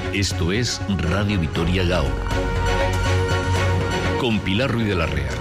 Esto es Radio Vitoria Gaur, con Pilar Ruiz de la Rea.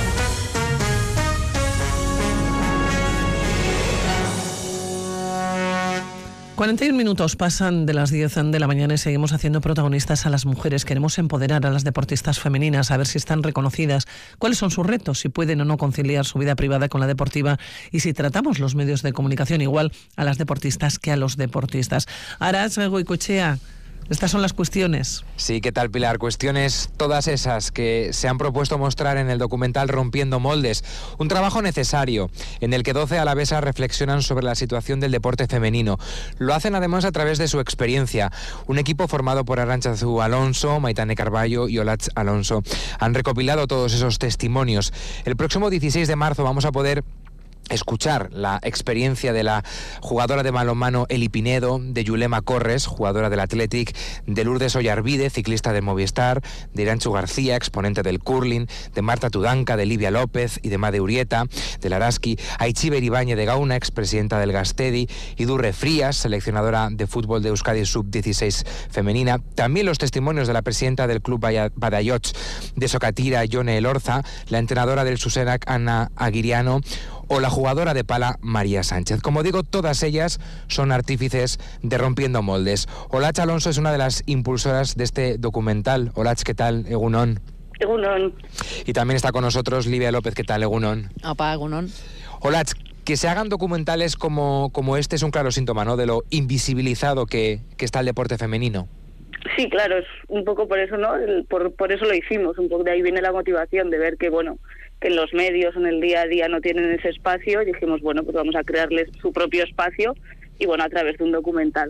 ...41 minutos pasan de las 10 de la mañana y seguimos haciendo protagonistas a las mujeres. Queremos empoderar a las deportistas femeninas, a ver si están reconocidas, cuáles son sus retos, si pueden o no conciliar su vida privada con la deportiva y si tratamos los medios de comunicación igual a las deportistas que a los deportistas. Arantxa Goikoetxea, estas son las cuestiones. Sí, ¿qué tal, Pilar? Cuestiones todas esas que se han propuesto mostrar en el documental Rompiendo Moldes. Un trabajo necesario en el que 12 alavesas reflexionan sobre la situación del deporte femenino. Lo hacen además a través de su experiencia. Un equipo formado por Arantxazu Alonso, Maitane Carballo y Olatz Alonso han recopilado todos esos testimonios. El próximo 16 de marzo vamos a poder escuchar la experiencia de la jugadora de balonmano Eli Pinedo, de Yulema Corres, jugadora del Athletic, de Lourdes Ollarvide, ciclista de Movistar, de Irantxu García, exponente del curling, de Marta Tudanca, de Livia López y de Made Urieta, del Araski, Aitziber Ibáñez de Gauna, expresidenta del Gastedi, y Durre Frías, seleccionadora de fútbol de Euskadi Sub-16 femenina. También los testimonios de la presidenta del Club Badajoz de Sokatira, Jone Elorza, la entrenadora del Susenac, Ana Aguiriano, o la jugadora de pala María Sánchez. Como digo, todas ellas son artífices de Rompiendo Moldes. Olatz Alonso es una de las impulsoras de este documental. Olatz, ¿qué tal? Egunon. Egunon. Y también está con nosotros Livia López. ¿Qué tal? Egunon. Opa, egunon. Olatz, que se hagan documentales como este es un claro síntoma, ¿no?, de lo invisibilizado que está el deporte femenino. Sí, claro, es un poco por eso, ¿no? Por eso lo hicimos. Un poco de ahí viene la motivación de ver que, bueno, que en los medios, en el día a día no tienen ese espacio, y dijimos, bueno, pues vamos a crearles su propio espacio, y bueno, a través de un documental.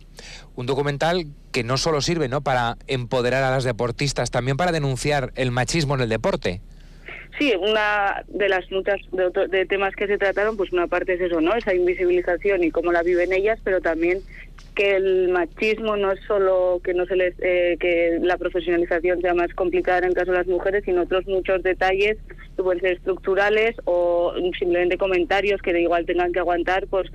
Un documental que no solo sirve, ¿no?, para empoderar a las deportistas, también para denunciar el machismo en el deporte. Sí, una de las muchas de temas que se trataron, pues una parte es eso, ¿no?, esa invisibilización y cómo la viven ellas, pero también que el machismo no es solo que no se les que la profesionalización sea más complicada en el caso de las mujeres, sino otros muchos detalles que pueden ser estructurales o simplemente comentarios que igual tengan que aguantar por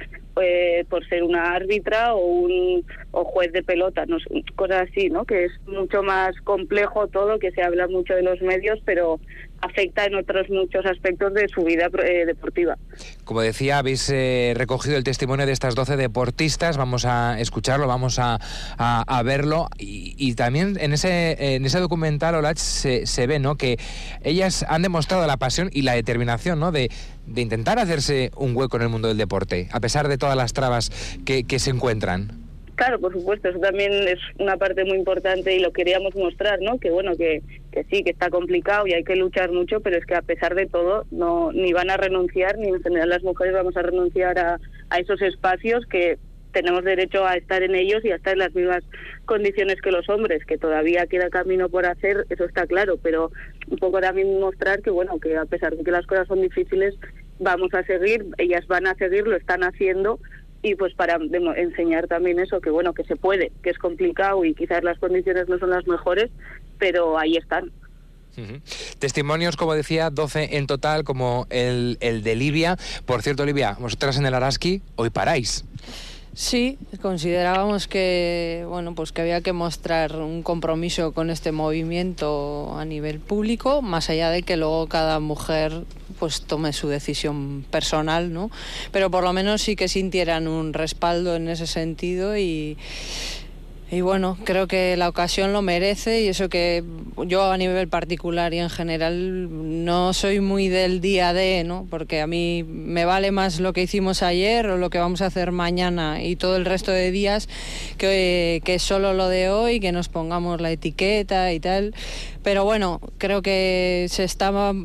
ser una árbitra o juez de pelota, no sé, cosas así, ¿no? Que es mucho más complejo todo, que se habla mucho de los medios, pero afecta en otros muchos aspectos de su vida deportiva. Como decía, habéis recogido el testimonio de estas 12 deportistas. Vamos a escucharlo, vamos a verlo, y también en ese documental, Olatz, se ve, ¿no?, que ellas han demostrado la pasión y la determinación, ¿no?, de intentar hacerse un hueco en el mundo del deporte, a pesar de todas las trabas que se encuentran. Claro, por supuesto, eso también es una parte muy importante y lo queríamos mostrar, ¿no? Que bueno, que sí, que está complicado y hay que luchar mucho, pero es que a pesar de todo ni van a renunciar, ni en general las mujeres vamos a renunciar a esos espacios, que tenemos derecho a estar en ellos y a estar en las mismas condiciones que los hombres, que todavía queda camino por hacer, eso está claro, pero un poco también mostrar que bueno, que a pesar de que las cosas son difíciles, vamos a seguir, ellas van a seguir, lo están haciendo. Y pues para enseñar también eso, que bueno, que se puede, que es complicado y quizás las condiciones no son las mejores, pero ahí están. Uh-huh. Testimonios, como decía, 12 en total, como el de Livia. Por cierto, Livia, vosotras en el Araski hoy paráis. Sí, considerábamos que bueno, pues que había que mostrar un compromiso con este movimiento a nivel público, más allá de que luego cada mujer pues tome su decisión personal, ¿no? Pero por lo menos sí que sintieran un respaldo en ese sentido y bueno, creo que la ocasión lo merece, y eso que yo a nivel particular y en general no soy muy del día de, ¿no? Porque a mí me vale más lo que hicimos ayer o lo que vamos a hacer mañana y todo el resto de días que solo lo de hoy, que nos pongamos la etiqueta y tal. Pero bueno, creo que se estaba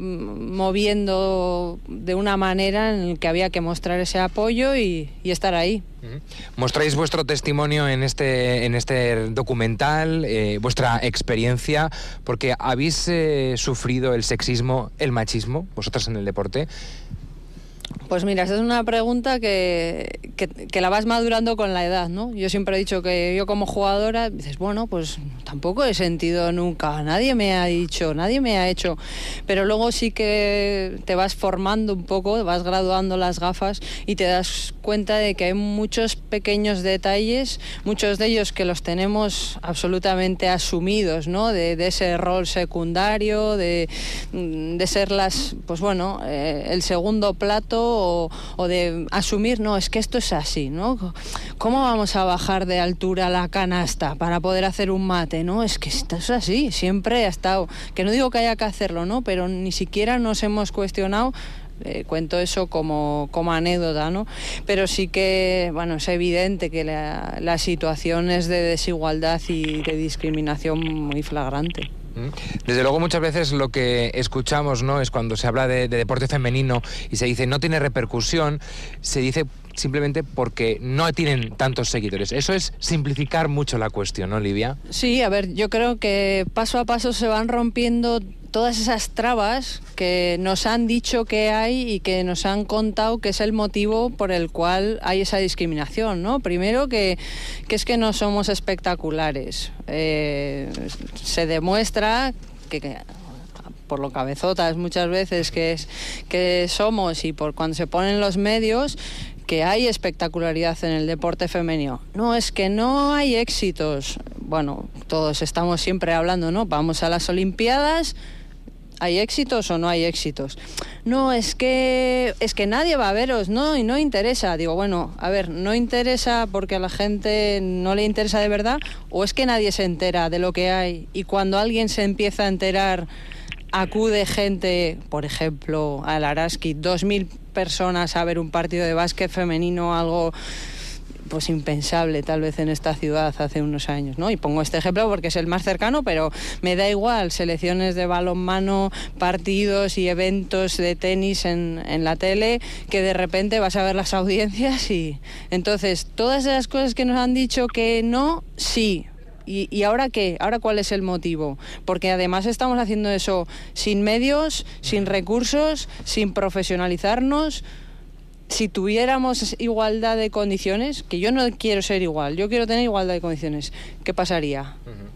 moviendo de una manera en la que había que mostrar ese apoyo y estar ahí. Mostráis vuestro testimonio en este documental, vuestra experiencia, porque habéis sufrido el sexismo, el machismo, vosotras en el deporte. Pues mira, esta es una pregunta que la vas madurando con la edad, ¿no? Yo siempre he dicho que yo como jugadora, dices, bueno, pues tampoco he sentido nunca, nadie me ha dicho, nadie me ha hecho, pero luego sí que te vas formando un poco, vas graduando las gafas y te das cuenta de que hay muchos pequeños detalles, muchos de ellos que los tenemos absolutamente asumidos, ¿no? De ese rol secundario, de ser pues bueno, el segundo plato, o de asumir, no, es que esto es así, ¿no? ¿Cómo vamos a bajar de altura la canasta para poder hacer un mate? No, es que esto es así, siempre ha estado, que no digo que haya que hacerlo, ¿no? Pero ni siquiera nos hemos cuestionado. Cuento eso como anécdota, ¿no? Pero sí que, bueno, es evidente que la situación es de desigualdad y de discriminación muy flagrante. Desde luego muchas veces lo que escuchamos, ¿no?, es cuando se habla de deporte femenino y se dice no tiene repercusión, se dice simplemente porque no tienen tantos seguidores. Eso es simplificar mucho la cuestión, ¿no, Livia? Sí, a ver, yo creo que paso a paso se van rompiendo todas esas trabas que nos han dicho que hay y que nos han contado que es el motivo por el cual hay esa discriminación, ¿no? Primero que es que no somos espectaculares. Se demuestra que por lo cabezotas muchas veces que somos y por cuando se ponen los medios, que hay espectacularidad en el deporte femenino. No, es que no hay éxitos. Bueno, todos estamos siempre hablando, ¿no? Vamos a las Olimpiadas, ¿hay éxitos o no hay éxitos? No, es que nadie va a veros, ¿no? Y no interesa. Digo, bueno, a ver, ¿no interesa porque a la gente no le interesa de verdad? ¿O es que nadie se entera de lo que hay? Y cuando alguien se empieza a enterar, acude gente, por ejemplo, al Araski, 2.000 personas a ver un partido de básquet femenino, algo pues impensable tal vez en esta ciudad hace unos años, ¿no? Y pongo este ejemplo porque es el más cercano, pero me da igual, selecciones de balonmano, partidos y eventos de tenis en la tele, que de repente vas a ver las audiencias y entonces todas esas cosas que nos han dicho que no, sí. ¿Y ahora qué? ¿Ahora cuál es el motivo? Porque además estamos haciendo eso sin medios, sin recursos, sin profesionalizarnos. Si tuviéramos igualdad de condiciones, que yo no quiero ser igual, yo quiero tener igualdad de condiciones, ¿qué pasaría?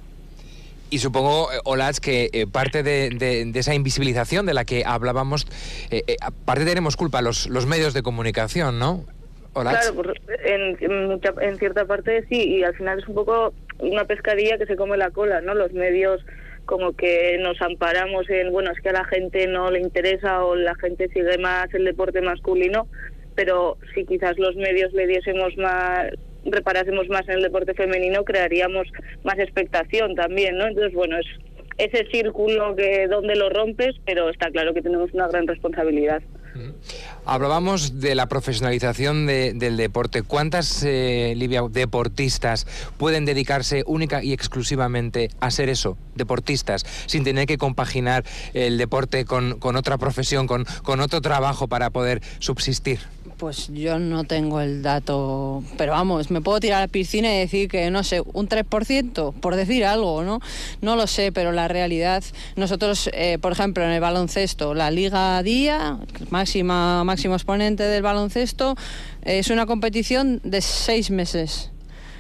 Y supongo, Olatz, que parte de esa invisibilización de la que hablábamos, parte tenemos culpa los medios de comunicación, ¿no? Olatz. Claro, pues en cierta parte sí, y al final es un poco una pescadilla que se come la cola, ¿no? Los medios como que nos amparamos en, bueno, es que a la gente no le interesa o la gente sigue más el deporte masculino, pero si quizás los medios le diésemos más, reparásemos más en el deporte femenino, crearíamos más expectación también, ¿no? Entonces, bueno, es ese círculo que donde lo rompes, pero está claro que tenemos una gran responsabilidad. Hablábamos de la profesionalización del deporte. ¿Cuántas, Livia, deportistas pueden dedicarse única y exclusivamente a ser eso, deportistas, sin tener que compaginar el deporte con otra profesión, con otro trabajo para poder subsistir? Pues yo no tengo el dato, pero vamos, me puedo tirar a la piscina y decir que, no sé, un 3%, por decir algo, ¿no? No lo sé, pero la realidad, nosotros, por ejemplo, en el baloncesto, la Liga Día, máximo exponente del baloncesto, es una competición de 6 meses.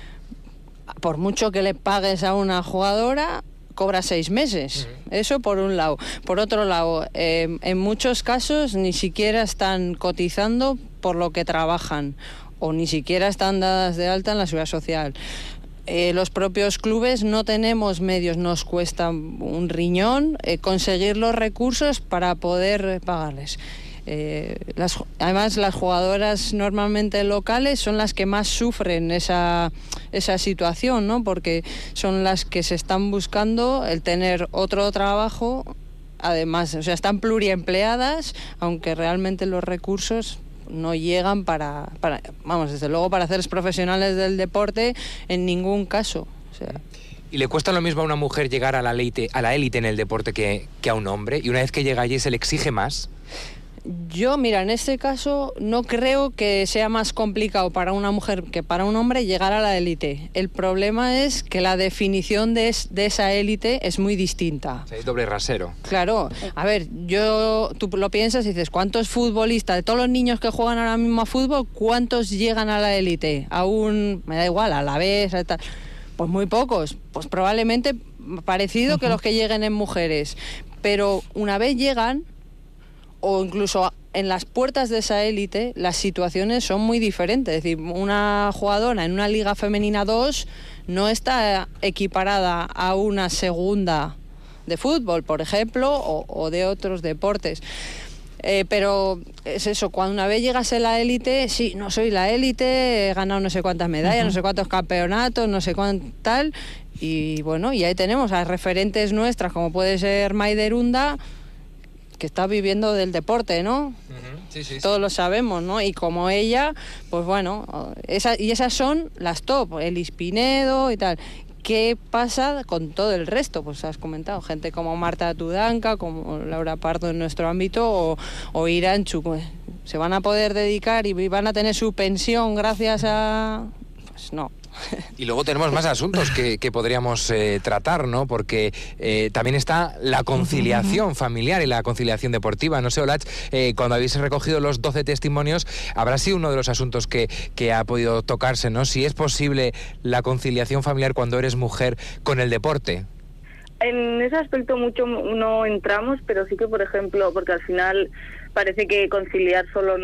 Por mucho que le pagues a una jugadora, cobra 6 meses. Eso por un lado. Por otro lado, en muchos casos ni siquiera están cotizando por lo que trabajan o ni siquiera están dadas de alta en la seguridad social. Los propios clubes no tenemos medios, nos cuesta un riñón conseguir los recursos para poder pagarles. Además, las jugadoras normalmente locales son las que más sufren esa situación, ¿no? Porque son las que se están buscando el tener otro trabajo, además, o sea, están pluriempleadas, aunque realmente los recursos no llegan para vamos, desde luego para hacer profesionales del deporte en ningún caso. O sea, ¿y le cuesta lo mismo a una mujer llegar a la élite en el deporte que a un hombre? ¿Y una vez que llega allí se le exige más? Yo, mira, en este caso no creo que sea más complicado para una mujer que para un hombre llegar a la élite. El problema es que la definición de esa élite es muy distinta. O sea, es doble rasero. Claro, a ver, tú lo piensas y dices, ¿cuántos futbolistas, de todos los niños que juegan ahora mismo a fútbol, cuántos llegan a la élite? Me da igual, a la vez, tal. Pues muy pocos, pues probablemente parecido que los que lleguen en mujeres. Pero una vez llegan, o incluso en las puertas de esa élite, las situaciones son muy diferentes. Es decir, una jugadora en una Liga Femenina 2 no está equiparada a una segunda de fútbol, por ejemplo, o de otros deportes. Pero es eso, cuando una vez llegas a la élite, sí, no soy la élite, he ganado no sé cuántas medallas, no sé cuántos campeonatos, no sé cuánto tal, y bueno, y ahí tenemos a referentes nuestras, como puede ser Maider Unda, que está viviendo del deporte, ¿no? Sí. Todos lo sabemos, ¿no? Y como ella, pues bueno, esas son las top, Elis Pinedo y tal. ¿Qué pasa con todo el resto? Pues has comentado, gente como Marta Tudanca, como Laura Pardo en nuestro ámbito, o Iranchu, pues, ¿se van a poder dedicar y van a tener su pensión gracias a...? Pues no. Y luego tenemos más asuntos que podríamos tratar, ¿no? Porque también está la conciliación familiar y la conciliación deportiva. No sé, Olach, cuando habéis recogido los 12 testimonios, habrá sido uno de los asuntos que ha podido tocarse, ¿no? Si es posible la conciliación familiar cuando eres mujer con el deporte. En ese aspecto mucho no entramos, pero sí que, por ejemplo, porque al final parece que conciliar solo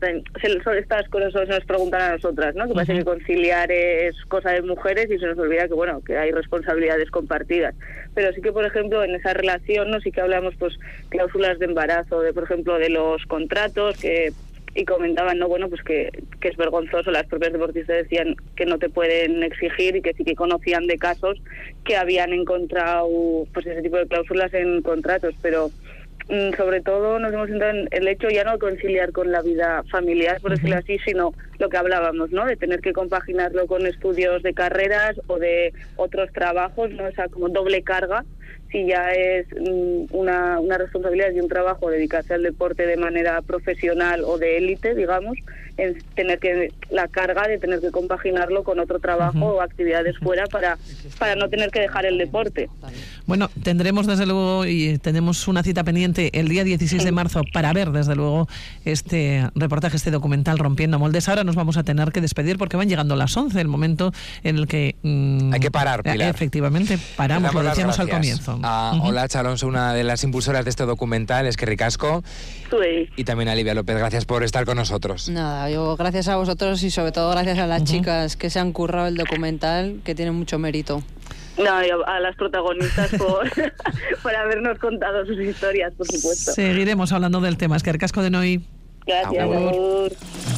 estas cosas solo nos preguntan a nosotras, ¿no? Que parece que conciliar es cosa de mujeres y se nos olvida que, bueno, que hay responsabilidades compartidas. Pero sí que, por ejemplo, en esa relación, ¿no? Sí que hablamos, pues, cláusulas de embarazo, por ejemplo, de los contratos y comentaban, ¿no? Bueno, pues que es vergonzoso, las propias deportistas decían que no te pueden exigir y que sí que conocían de casos que habían encontrado pues ese tipo de cláusulas en contratos, pero sobre todo nos hemos centrado en el hecho ya no de conciliar con la vida familiar, por decirlo así, sino lo que hablábamos, ¿no? De tener que compaginarlo con estudios de carreras o de otros trabajos, ¿no? Esa como doble carga. Si ya es una responsabilidad y un trabajo dedicarse al deporte de manera profesional o de élite, digamos, en tener la carga de tener que compaginarlo con otro trabajo o actividades fuera para no tener que dejar el deporte. Bueno, tendremos desde luego y tenemos una cita pendiente el día 16 de marzo para ver desde luego este reportaje, este documental Rompiendo Moldes. Ahora nos vamos a tener que despedir porque van llegando las 11, el momento en el que hay que parar, Pilar. Efectivamente, paramos, lo decíamos al comienzo. A Olach Alonso, una de las impulsoras de este documental, es que ricasco. Sí. Y también a Livia López, gracias por estar con nosotros. Nada, yo gracias a vosotros y sobre todo gracias a las chicas que se han currado el documental, que tienen mucho mérito. No, y a las protagonistas por habernos contado sus historias, por supuesto. Seguiremos hablando del tema. Es que ricasco de Noi. Gracias, Agur.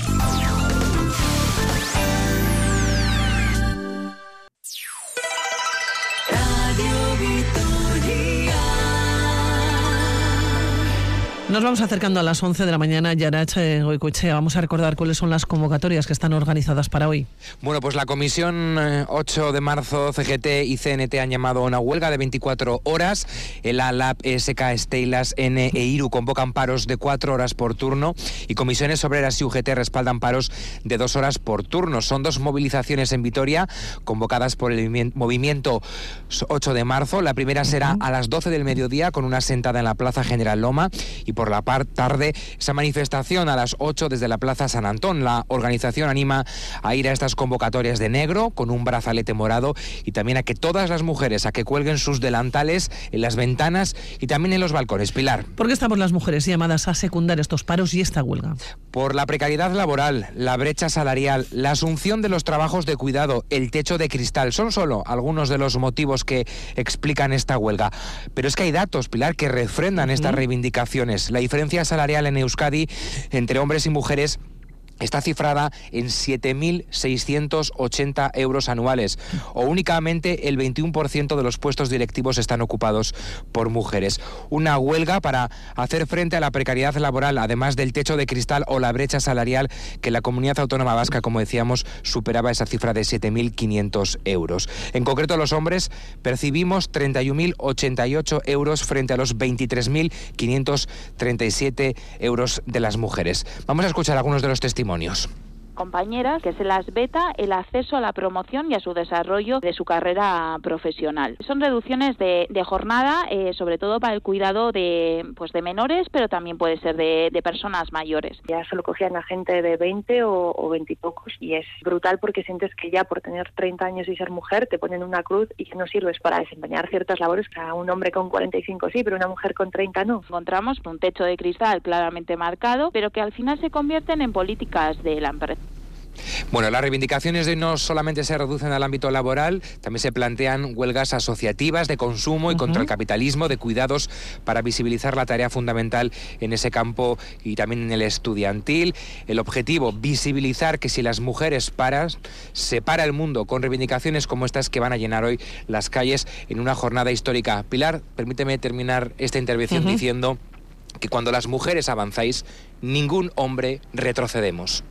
Nos vamos acercando a las 11 de la mañana. Yarach Goicoechea, vamos a recordar cuáles son las convocatorias que están organizadas para hoy. Bueno, pues la Comisión 8 de marzo, CGT y CNT han llamado a una huelga de 24 horas. El ALAP, SK, Steilas, N e IRU convocan paros de 4 horas por turno y Comisiones Obreras y UGT respaldan paros de 2 horas por turno. Son 2 movilizaciones en Vitoria convocadas por el movimiento 8 de marzo. La primera será a las 12 del mediodía con una sentada en la Plaza General Loma y por la tarde esa manifestación a las 8 desde la Plaza San Antón. La organización anima a ir a estas convocatorias de negro con un brazalete morado y también a que todas las mujeres a que cuelguen sus delantales en las ventanas y también en los balcones. Pilar. ¿Por qué estamos las mujeres llamadas a secundar estos paros y esta huelga? Por la precariedad laboral, la brecha salarial, la asunción de los trabajos de cuidado, el techo de cristal. Son solo algunos de los motivos que explican esta huelga. Pero es que hay datos, Pilar, que refrendan estas reivindicaciones. La diferencia salarial en Euskadi entre hombres y mujeres está cifrada en 7.680 euros anuales, o únicamente el 21% de los puestos directivos están ocupados por mujeres. Una huelga para hacer frente a la precariedad laboral, además del techo de cristal o la brecha salarial, que la comunidad autónoma vasca, como decíamos, superaba esa cifra de 7.500 euros. En concreto, los hombres percibimos 31.088 euros frente a los 23.537 euros de las mujeres. Vamos a escuchar algunos de los testimonios. Compañeras que se las veta el acceso a la promoción y a su desarrollo de su carrera profesional. Son reducciones de jornada, sobre todo para el cuidado de menores, pero también puede ser de personas mayores. Ya solo cogían a gente de 20 o 20 y pocos, y es brutal porque sientes que ya por tener 30 años y ser mujer te ponen una cruz y que no sirves para desempeñar ciertas labores que a un hombre con 45 sí, pero una mujer con 30 no. Encontramos un techo de cristal claramente marcado, pero que al final se convierten en políticas de la empresa. Bueno, las reivindicaciones de hoy no solamente se reducen al ámbito laboral, también se plantean huelgas asociativas de consumo y contra el capitalismo, de cuidados, para visibilizar la tarea fundamental en ese campo y también en el estudiantil. El objetivo, visibilizar que si las mujeres paran, se para el mundo, con reivindicaciones como estas que van a llenar hoy las calles en una jornada histórica. Pilar, permíteme terminar esta intervención diciendo que cuando las mujeres avanzáis, ningún hombre retrocedemos.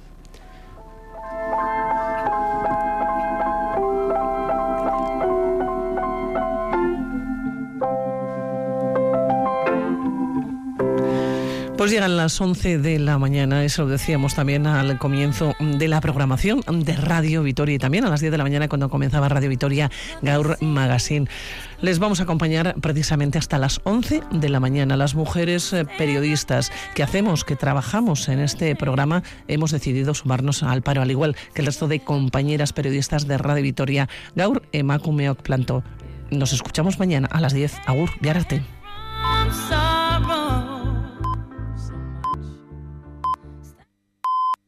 Pues llegan las 11 de la mañana, eso lo decíamos también al comienzo de la programación de Radio Vitoria, y también a las 10 de la mañana cuando comenzaba Radio Vitoria Gaur Magazine. Les vamos a acompañar precisamente hasta las 11 de la mañana. Las mujeres periodistas que trabajamos en este programa, hemos decidido sumarnos al paro, al igual que el resto de compañeras periodistas de Radio Vitoria. Gaur emakumeok planto. Nos escuchamos mañana a las 10. Agur, bihar arte.